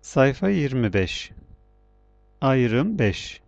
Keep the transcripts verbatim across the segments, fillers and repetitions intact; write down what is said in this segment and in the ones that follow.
Sayfa yirmi beş. Ayrım beş.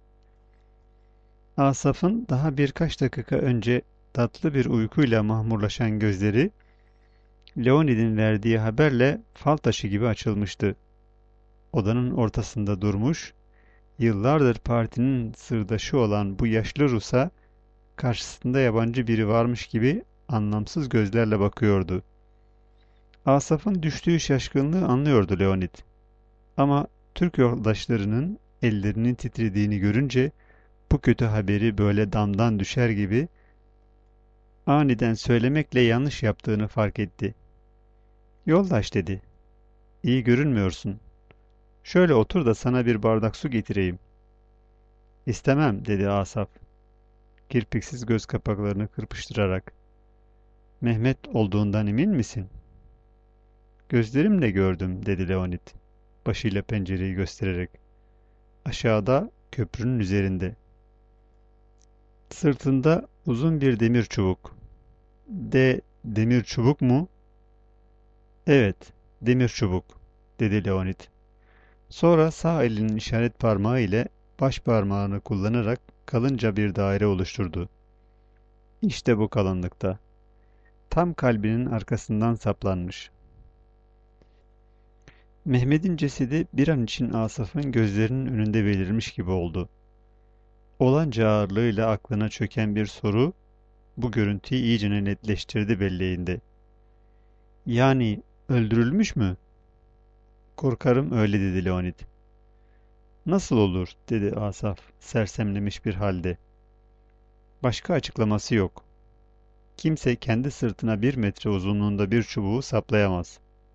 Asaf'ın daha birkaç dakika önce tatlı bir uykuyla mahmurlaşan gözleri, Leonid'in verdiği haberle fal taşı gibi açılmıştı. Odanın ortasında durmuş, yıllardır partinin sırdaşı olan bu yaşlı Rus'a karşısında yabancı biri varmış gibi anlamsız gözlerle bakıyordu. Asaf'ın düştüğü şaşkınlığı anlıyordu Leonid. Ama Türk yoldaşlarının ellerinin titrediğini görünce bu kötü haberi böyle damdan düşer gibi aniden söylemekle yanlış yaptığını fark etti. Yoldaş dedi, iyi görünmüyorsun. Şöyle otur da sana bir bardak su getireyim. İstemem dedi Asaf, kirpiksiz göz kapaklarını kırpıştırarak. Mehmet olduğundan emin misin? Gözlerimle gördüm dedi Leonid, başıyla pencereyi göstererek. Aşağıda köprünün üzerinde. Sırtında uzun bir demir çubuk. De demir çubuk mu? Evet, demir çubuk, dedi Leonid. Sonra sağ elinin işaret parmağı ile baş parmağını kullanarak kalınca bir daire oluşturdu. İşte bu kalınlıkta. Tam kalbinin arkasından saplanmış. Mehmet'in cesedi bir an için Asaf'ın gözlerinin önünde belirmiş gibi oldu. Olanca ağırlığıyla aklına çöken bir soru, bu görüntüyü iyice netleştirdi belleğinde. Yani öldürülmüş mü? Korkarım öyle dedi Leonid. Nasıl olur, dedi Asaf sersemlemiş bir halde. Başka açıklaması yok. Kimse kendi sırtına bir metre uzunluğunda bir çubuğu saplayamaz.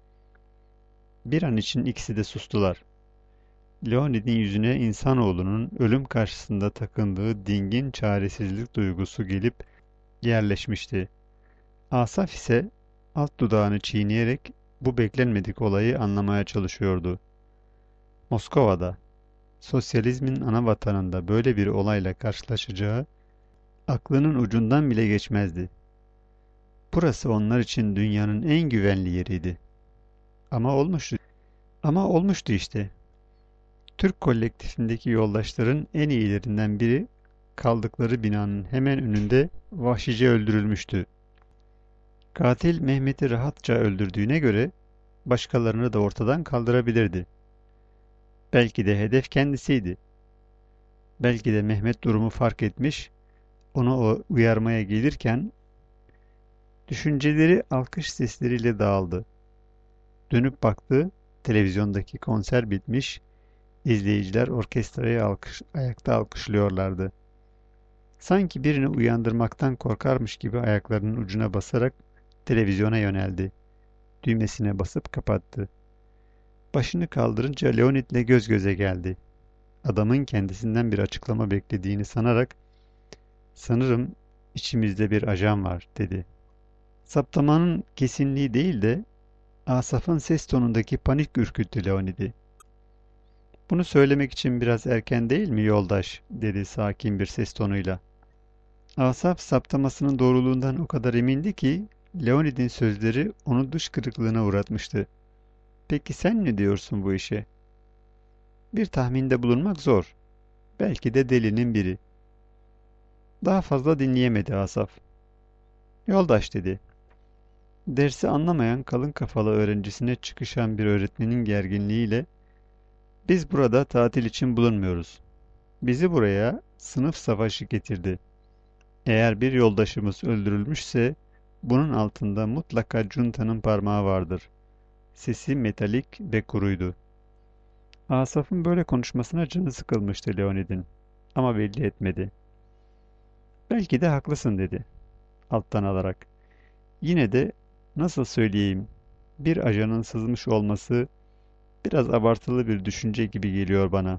Bir an için ikisi de sustular. Leonid'in yüzüne insanoğlunun ölüm karşısında takındığı dingin çaresizlik duygusu gelip yerleşmişti. Asaf ise alt dudağını çiğneyerek bu beklenmedik olayı anlamaya çalışıyordu. Moskova'da, sosyalizmin ana vatanında böyle bir olayla karşılaşacağı aklının ucundan bile geçmezdi. Burası onlar için dünyanın en güvenli yeriydi. Ama olmuştu. Ama olmuştu işte. Türk kolektifindeki yoldaşların en iyilerinden biri kaldıkları binanın hemen önünde vahşice öldürülmüştü. Katil Mehmet'i rahatça öldürdüğüne göre başkalarını da ortadan kaldırabilirdi. Belki de hedef kendisiydi. Belki de Mehmet durumu fark etmiş, onu o uyarmaya gelirken düşünceleri alkış sesleriyle dağıldı. Dönüp baktı, televizyondaki konser bitmiş, izleyiciler orkestrayı alkış, ayakta alkışlıyorlardı. Sanki birini uyandırmaktan korkarmış gibi ayaklarının ucuna basarak televizyona yöneldi. Düğmesine basıp kapattı. Başını kaldırınca Leonid'le göz göze geldi. Adamın kendisinden bir açıklama beklediğini sanarak "Sanırım içimizde bir ajan var," dedi. Saptamanın kesinliği değil de Asaf'ın ses tonundaki panik ürküttü Leonid'i. "Bunu söylemek için biraz erken değil mi yoldaş?" dedi sakin bir ses tonuyla. Asaf saptamasının doğruluğundan o kadar emindi ki Leonid'in sözleri onu düş kırıklığına uğratmıştı. "Peki sen ne diyorsun bu işe?" "Bir tahminde bulunmak zor. Belki de delinin biri." Daha fazla dinleyemedi Asaf. "Yoldaş," dedi. Dersi anlamayan kalın kafalı öğrencisine çıkışan bir öğretmenin gerginliğiyle "Biz burada tatil için bulunmuyoruz. Bizi buraya sınıf savaşı getirdi. Eğer bir yoldaşımız öldürülmüşse bunun altında mutlaka Cunta'nın parmağı vardır." Sesi metalik ve kuruydu. Asaf'ın böyle konuşmasına canı sıkılmıştı Leonid'in. Ama belli etmedi. "Belki de haklısın," dedi alttan alarak. "Yine de nasıl söyleyeyim, bir ajanın sızmış olması biraz abartılı bir düşünce gibi geliyor bana."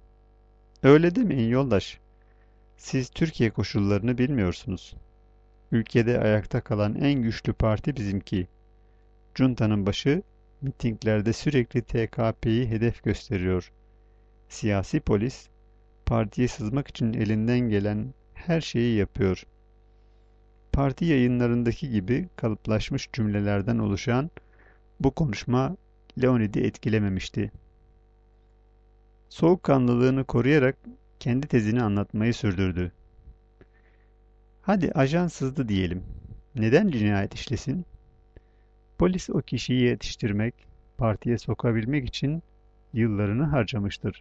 "Öyle demeyin yoldaş. Siz Türkiye koşullarını bilmiyorsunuz. Ülkede ayakta kalan en güçlü parti bizimki. Cunta'nın başı mitinglerde sürekli T K P'yi hedef gösteriyor. Siyasi polis partiye sızmak için elinden gelen her şeyi yapıyor. Parti yayınlarındaki gibi kalıplaşmış cümlelerden oluşan bu konuşma Leonid'i etkilememişti. Soğukkanlılığını koruyarak kendi tezini anlatmayı sürdürdü. Hadi ajan sızdı diyelim. Neden cinayet işlesin? Polis o kişiyi yetiştirmek, partiye sokabilmek için yıllarını harcamıştır.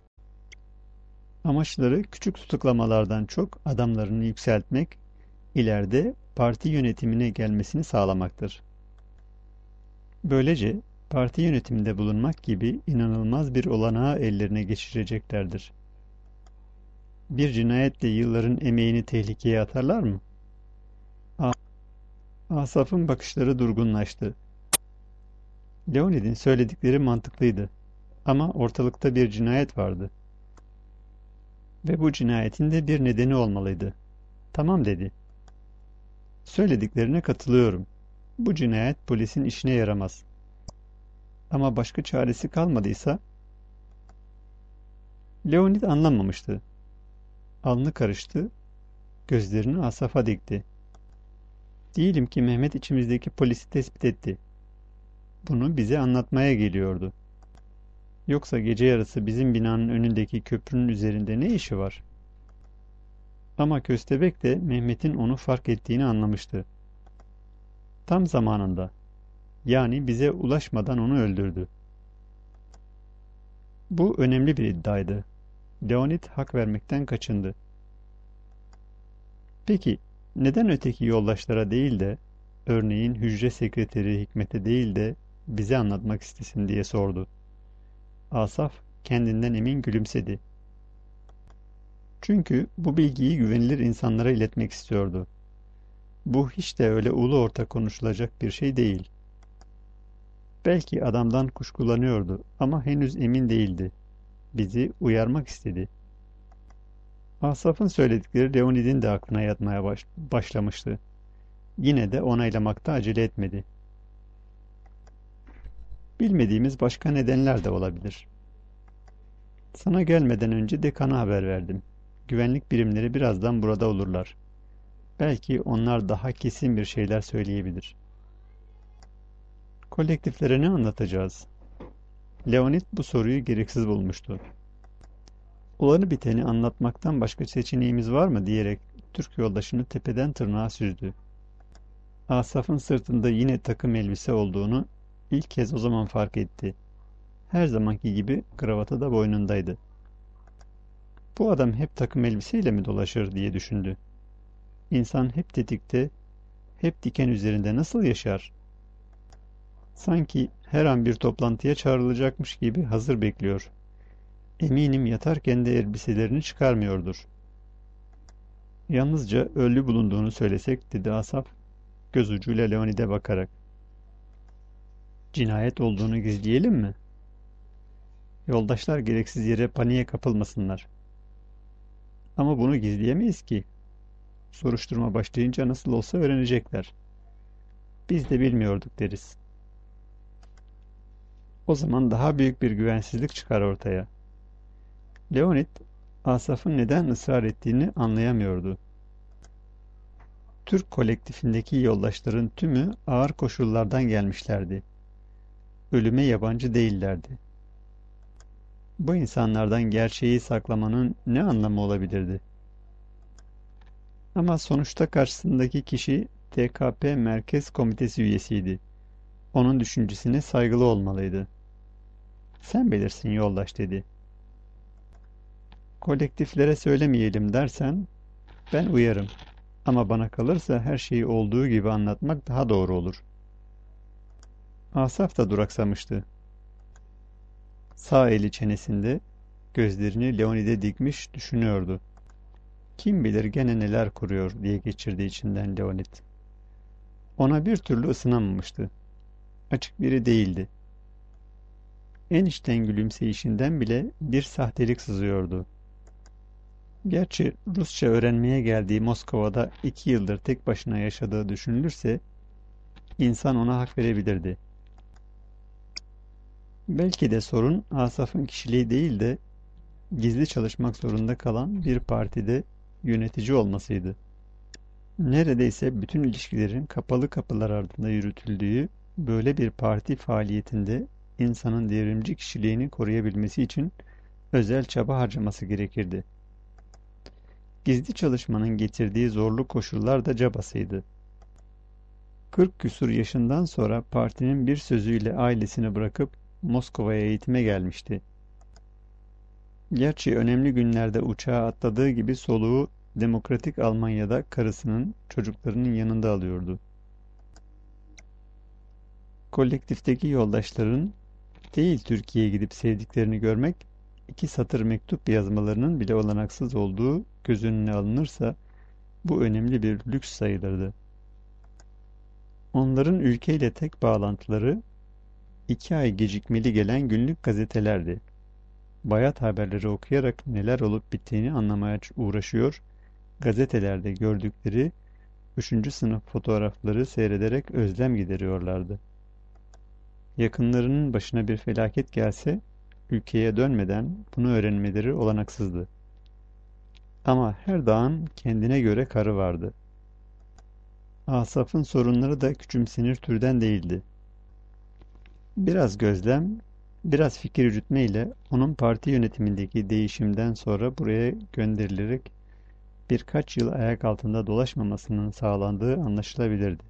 Amaçları küçük tutuklamalardan çok adamlarını yükseltmek, ileride parti yönetimine gelmesini sağlamaktır. Böylece parti yönetiminde bulunmak gibi inanılmaz bir olanağı ellerine geçireceklerdir. Bir cinayetle yılların emeğini tehlikeye atarlar mı? A- Asaf'ın bakışları durgunlaştı. Leonid'in söyledikleri mantıklıydı. Ama ortalıkta bir cinayet vardı. Ve bu cinayetin de bir nedeni olmalıydı. Tamam dedi. Söylediklerine katılıyorum. Bu cinayet polisin işine yaramaz. Ama başka çaresi kalmadıysa... Leonid anlamamıştı. Alnı karıştı, gözlerini Asaf'a dikti. Diyelim ki Mehmet içimizdeki polisi tespit etti. Bunu bize anlatmaya geliyordu. Yoksa gece yarısı bizim binanın önündeki köprünün üzerinde ne işi var? Ama Köstebek de Mehmet'in onu fark ettiğini anlamıştı. Tam zamanında. Yani bize ulaşmadan onu öldürdü. Bu önemli bir iddiaydı. Leonid hak vermekten kaçındı. Peki, neden öteki yoldaşlara değil de, örneğin hücre sekreteri Hikmet'e değil de bize anlatmak istesin diye sordu. Asaf kendinden emin gülümsedi. Çünkü bu bilgiyi güvenilir insanlara iletmek istiyordu. Bu hiç de öyle ulu orta konuşulacak bir şey değil. Belki adamdan kuşkulanıyordu ama henüz emin değildi. Bizi uyarmak istedi. Asaf'ın söyledikleri Leonid'in de aklına yatmaya baş başlamıştı. Yine de onaylamakta acele etmedi. Bilmediğimiz başka nedenler de olabilir. Sana gelmeden önce dekana haber verdim. Güvenlik birimleri birazdan burada olurlar. Belki onlar daha kesin bir şeyler söyleyebilir. Kolektiflere ne anlatacağız? Leonid bu soruyu gereksiz bulmuştu. Olanı biteni anlatmaktan başka seçeneğimiz var mı diyerek Türk yoldaşını tepeden tırnağa süzdü. Asaf'ın sırtında yine takım elbise olduğunu ilk kez o zaman fark etti. Her zamanki gibi kravatı da boynundaydı. Bu adam hep takım elbiseyle mi dolaşır diye düşündü. İnsan hep tetikte, hep diken üzerinde nasıl yaşar? Sanki her an bir toplantıya çağrılacakmış gibi hazır bekliyor. Eminim yatarken de elbiselerini çıkarmıyordur. Yalnızca ölü bulunduğunu söylesek, dedi Asaf, göz ucuyla Leonid'e bakarak. Cinayet olduğunu gizleyelim mi? Yoldaşlar gereksiz yere paniğe kapılmasınlar. Ama bunu gizleyemeyiz ki. Soruşturma başlayınca nasıl olsa öğrenecekler. Biz de bilmiyorduk deriz. O zaman daha büyük bir güvensizlik çıkar ortaya. Leonid, Asaf'ın neden ısrar ettiğini anlayamıyordu. Türk kolektifindeki yoldaşların tümü ağır koşullardan gelmişlerdi. Ölüme yabancı değillerdi. Bu insanlardan gerçeği saklamanın ne anlamı olabilirdi? Ama sonuçta karşısındaki kişi T K P Merkez Komitesi üyesiydi. Onun düşüncesine saygılı olmalıydı. Sen bilirsin yoldaş, dedi. Kolektiflere söylemeyelim dersen ben uyarım. Ama bana kalırsa her şeyi olduğu gibi anlatmak daha doğru olur. Asaf da duraksamıştı. Sağ eli çenesinde, gözlerini Leonid'e dikmiş düşünüyordu. Kim bilir gene neler kuruyor diye geçirdi içinden Leonid. Ona bir türlü ısınamamıştı. Açık biri değildi. En içten gülümseyişinden bile bir sahtelik sızıyordu. Gerçi Rusça öğrenmeye geldiği Moskova'da iki yıldır tek başına yaşadığı düşünülürse, insan ona hak verebilirdi. Belki de sorun Asaf'ın kişiliği değil de gizli çalışmak zorunda kalan bir partide yönetici olmasıydı. Neredeyse bütün ilişkilerin kapalı kapılar ardında yürütüldüğü böyle bir parti faaliyetinde insanın devrimci kişiliğini koruyabilmesi için özel çaba harcaması gerekirdi. Gizli çalışmanın getirdiği zorlu koşullar da cabasıydı. Kırk küsur yaşından sonra partinin bir sözüyle ailesini bırakıp Moskova'ya eğitime gelmişti. Gerçi önemli günlerde uçağa atladığı gibi soluğu demokratik Almanya'da karısının, çocuklarının yanında alıyordu. Kolektifteki yoldaşların değil Türkiye'ye gidip sevdiklerini görmek, iki satır mektup yazmalarının bile olanaksız olduğu göz önüne alınırsa bu önemli bir lüks sayılırdı. Onların ülkeyle tek bağlantıları iki ay gecikmeli gelen günlük gazetelerdi. Bayat haberleri okuyarak neler olup bittiğini anlamaya uğraşıyor, gazetelerde gördükleri üçüncü sınıf fotoğrafları seyrederek özlem gideriyorlardı. Yakınlarının başına bir felaket gelse, ülkeye dönmeden bunu öğrenmeleri olanaksızdı. Ama her dağın kendine göre karı vardı. Asaf'ın sorunları da küçümsenir türden değildi. Biraz gözlem, biraz fikir yürütme ile onun parti yönetimindeki değişimden sonra buraya gönderilerek birkaç yıl ayak altında dolaşmamasının sağlandığı anlaşılabilirdi.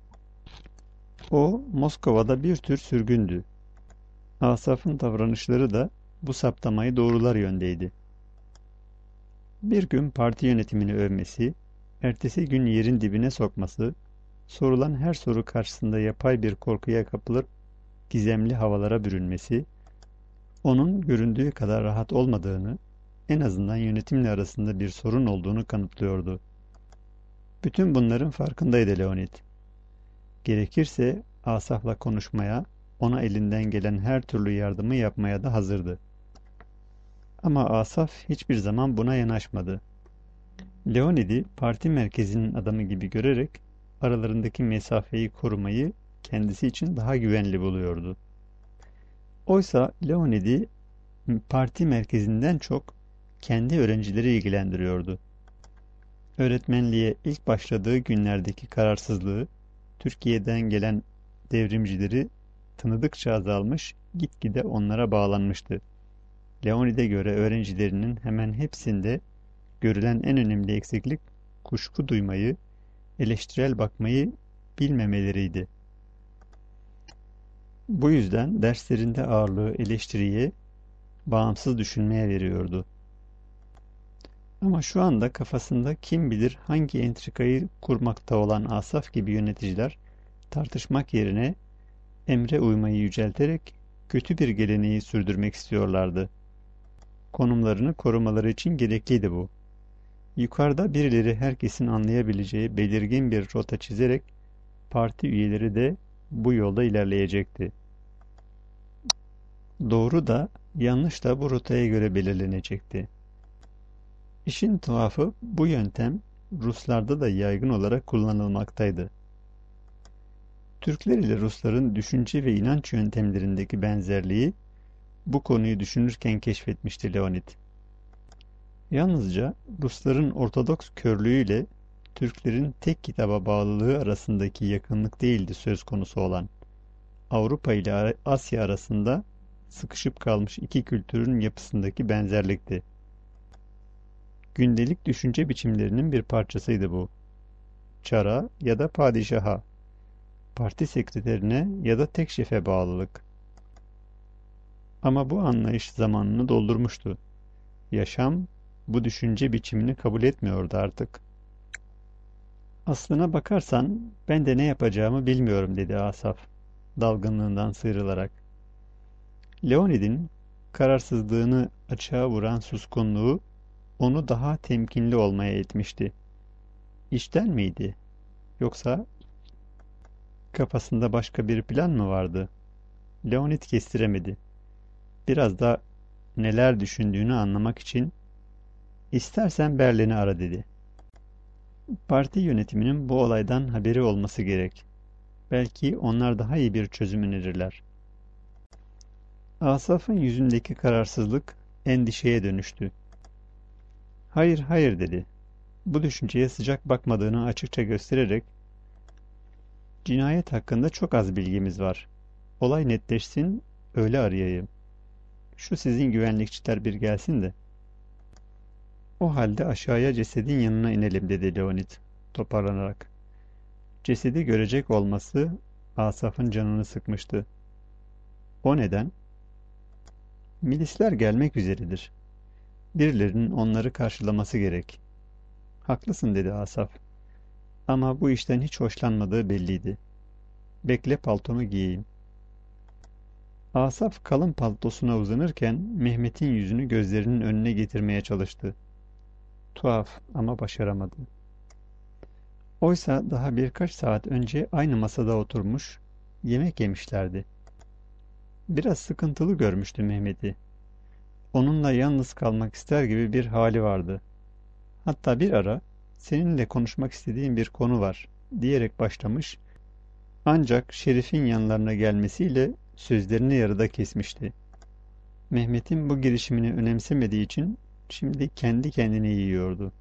O, Moskova'da bir tür sürgündü. Asaf'ın davranışları da bu saptamayı doğrular yöndeydi. Bir gün parti yönetimini övmesi, ertesi gün yerin dibine sokması, sorulan her soru karşısında yapay bir korkuya kapılıp gizemli havalara bürünmesi, onun göründüğü kadar rahat olmadığını, en azından yönetimle arasında bir sorun olduğunu kanıtlıyordu. Bütün bunların farkındaydı Leonid. Gerekirse Asaf'la konuşmaya, ona elinden gelen her türlü yardımı yapmaya da hazırdı. Ama Asaf hiçbir zaman buna yanaşmadı. Leonid'i parti merkezinin adamı gibi görerek aralarındaki mesafeyi korumayı kendisi için daha güvenli buluyordu. Oysa Leonid'i parti merkezinden çok kendi öğrencileri ilgilendiriyordu. Öğretmenliğe ilk başladığı günlerdeki kararsızlığı, Türkiye'den gelen devrimcileri tanıdıkça azalmış, gitgide onlara bağlanmıştı. Leonid'e göre öğrencilerinin hemen hepsinde görülen en önemli eksiklik kuşku duymayı, eleştirel bakmayı bilmemeleriydi. Bu yüzden derslerinde ağırlığı eleştiriye, bağımsız düşünmeye veriyordu. Ama şu anda kafasında kim bilir hangi entrikayı kurmakta olan Asaf gibi yöneticiler tartışmak yerine emre uymayı yücelterek kötü bir geleneği sürdürmek istiyorlardı. Konumlarını korumaları için gerekliydi bu. Yukarıda birileri herkesin anlayabileceği belirgin bir rota çizerek parti üyeleri de bu yolda ilerleyecekti. Doğru da yanlış da bu rotaya göre belirlenecekti. İşin tuhafı bu yöntem Ruslarda da yaygın olarak kullanılmaktaydı. Türkler ile Rusların düşünce ve inanç yöntemlerindeki benzerliği bu konuyu düşünürken keşfetmişti Leonid. Yalnızca Rusların Ortodoks körlüğüyle Türklerin tek kitaba bağlılığı arasındaki yakınlık değildi söz konusu olan. Avrupa ile Asya arasında sıkışıp kalmış iki kültürün yapısındaki benzerlikti. Gündelik düşünce biçimlerinin bir parçasıydı bu. Çara ya da padişaha, parti sekreterine ya da tek şefe bağlılık. Ama bu anlayış zamanını doldurmuştu. Yaşam bu düşünce biçimini kabul etmiyordu artık. Aslına bakarsan ben de ne yapacağımı bilmiyorum dedi Asaf, dalgınlığından sıyrılarak. Leonid'in kararsızlığını açığa vuran suskunluğu onu daha temkinli olmaya itmişti. İşten miydi? Yoksa kafasında başka bir plan mı vardı? Leonid kestiremedi. Biraz da neler düşündüğünü anlamak için "İstersen Berlin'i ara" dedi. Parti yönetiminin bu olaydan haberi olması gerek. Belki onlar daha iyi bir çözüm önerirler. Asaf'ın yüzündeki kararsızlık endişeye dönüştü. "Hayır, hayır" dedi. Bu düşünceye sıcak bakmadığını açıkça göstererek "Cinayet hakkında çok az bilgimiz var. Olay netleşsin, öyle arayayım. Şu sizin güvenlikçiler bir gelsin de. O halde aşağıya cesedin yanına inelim dedi Leonid toparlanarak. Cesedi görecek olması Asaf'ın canını sıkmıştı. O neden? Milisler gelmek üzeredir. Birilerinin onları karşılaması gerek. Haklısın dedi Asaf. Ama bu işten hiç hoşlanmadığı belliydi. Bekle paltomu giyeyim. Asaf kalın paltosuna uzanırken Mehmet'in yüzünü gözlerinin önüne getirmeye çalıştı. Tuhaf ama başaramadı. Oysa daha birkaç saat önce aynı masada oturmuş, yemek yemişlerdi. Biraz sıkıntılı görmüştü Mehmet'i. Onunla yalnız kalmak ister gibi bir hali vardı. Hatta bir ara, seninle konuşmak istediğim bir konu var, diyerek başlamış, ancak Şerif'in yanlarına gelmesiyle sözlerini yarıda kesmişti. Mehmet'in bu girişimini önemsemediği için şimdi kendi kendini yiyordu.